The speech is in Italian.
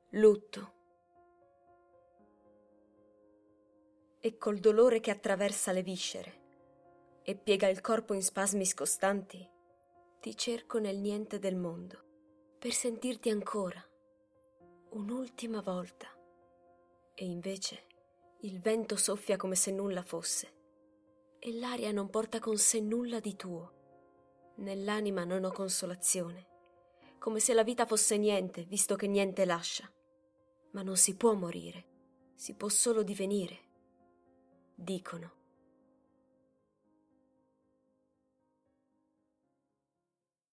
lutto. E col dolore che attraversa le viscere e piega il corpo in spasmi scostanti, ti cerco nel niente del mondo per sentirti ancora, un'ultima volta. E invece il vento soffia come se nulla fosse e l'aria non porta con sé nulla di tuo. Nell'anima non ho consolazione, come se la vita fosse niente, visto che niente lascia. Ma non si può morire, si può solo divenire. Dicono.